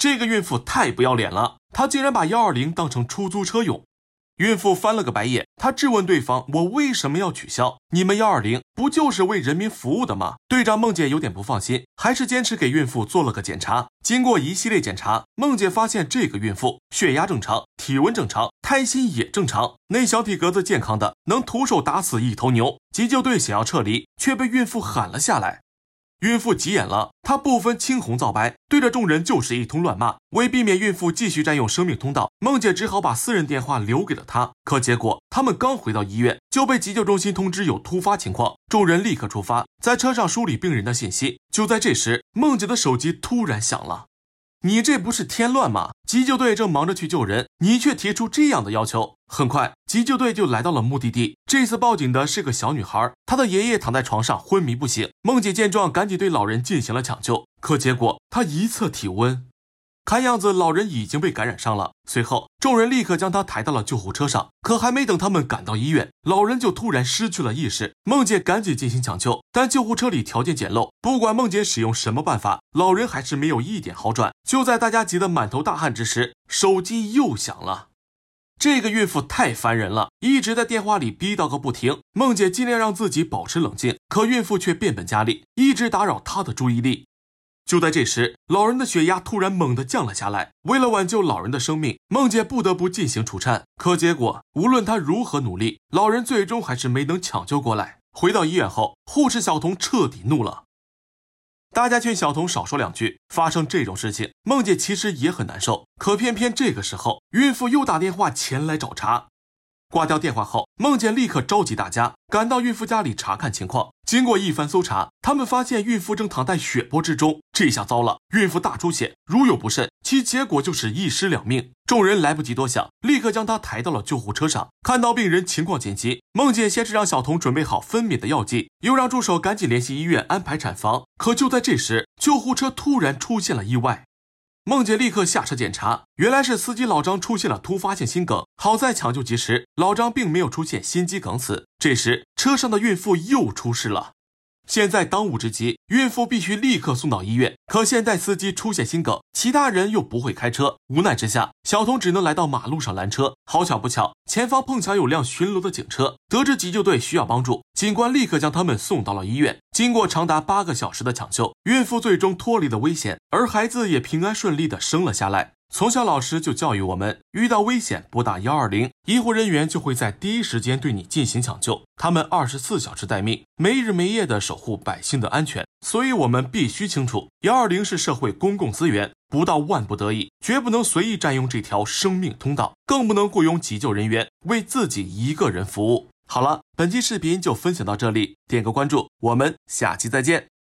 这个孕妇太不要脸了，她竟然把120当成出租车用。孕妇翻了个白眼，她质问对方：我为什么要取消？你们120不就是为人民服务的吗？队长孟姐有点不放心，还是坚持给孕妇做了个检查。经过一系列检查，孟姐发现这个孕妇血压正常，体温正常，胎心也正常，那小体格子健康的能徒手打死一头牛。急救队想要撤离，却被孕妇喊了下来。孕妇急眼了，她不分青红皂白，对着众人就是一通乱骂。为避免孕妇继续占用生命通道，孟姐只好把私人电话留给了她。可结果他们刚回到医院，就被急救中心通知有突发情况，众人立刻出发，在车上梳理病人的信息。就在这时，孟姐的手机突然响了。你这不是添乱吗？急救队正忙着去救人，你却提出这样的要求。很快，急救队就来到了目的地。这次报警的是个小女孩，她的爷爷躺在床上昏迷不醒。孟姐见状，赶紧对老人进行了抢救。可结果，她一测体温，看样子老人已经被感染上了。随后，众人立刻将他抬到了救护车上。可还没等他们赶到医院，老人就突然失去了意识。孟姐赶紧进行抢救，但救护车里条件简陋，不管孟姐使用什么办法，老人还是没有一点好转。就在大家急得满头大汗之时，手机又响了。这个孕妇太烦人了，一直在电话里逼叨个不停。孟姐尽量让自己保持冷静，可孕妇却变本加厉，一直打扰她的注意力。就在这时，老人的血压突然猛地降了下来。为了挽救老人的生命，孟姐不得不进行除颤。可结果，无论她如何努力，老人最终还是没能抢救过来。回到医院后，护士小童彻底怒了。大家劝小童少说两句，发生这种事情，孟姐其实也很难受。可偏偏这个时候，孕妇又打电话前来找茬。挂掉电话后，孟姐立刻召集大家赶到孕妇家里查看情况。经过一番搜查，他们发现孕妇正躺在血泊之中。这下糟了，孕妇大出血，如有不慎，其结果就是一尸两命。众人来不及多想，立刻将她抬到了救护车上。看到病人情况紧急，孟姐先是让小童准备好分娩的药剂，又让助手赶紧联系医院安排产房。可就在这时，救护车突然出现了意外。孟姐立刻下车检查，原来是司机老张出现了突发性心梗，好在抢救及时，老张并没有出现心肌梗死。这时车上的孕妇又出事了。现在当务之急，孕妇必须立刻送到医院。可现在司机出现心梗，其他人又不会开车，无奈之下，小童只能来到马路上拦车。好巧不巧，前方碰巧有辆巡逻的警车，得知急救队需要帮助，警官立刻将他们送到了医院。经过长达8个小时的抢救，孕妇最终脱离了危险，而孩子也平安顺利地生了下来。从小老师就教育我们，遇到危险拨打120，医护人员就会在第一时间对你进行抢救，他们24小时待命，没日没夜地守护百姓的安全。所以我们必须清楚，120是社会公共资源，不到万不得已，绝不能随意占用这条生命通道，更不能雇佣急救人员为自己一个人服务。好了，本期视频就分享到这里，点个关注，我们下期再见。